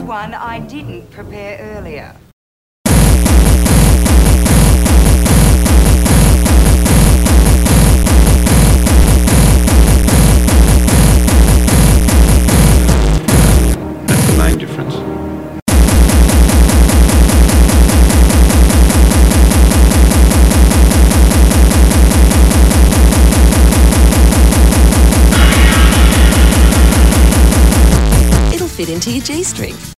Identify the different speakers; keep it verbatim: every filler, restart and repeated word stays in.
Speaker 1: one I didn't prepare earlier.
Speaker 2: That's the main difference.
Speaker 3: It'll fit into your G-string.